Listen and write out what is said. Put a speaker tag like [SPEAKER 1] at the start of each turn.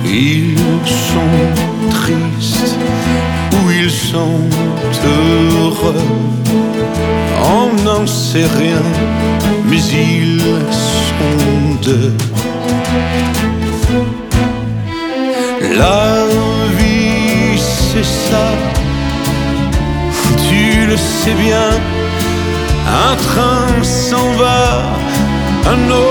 [SPEAKER 1] Ils sont tristes ou ils sont heureux, on n'en sait rien, mais ils sont deux. La vie c'est ça, tu le sais bien. Un train s'en va, un autre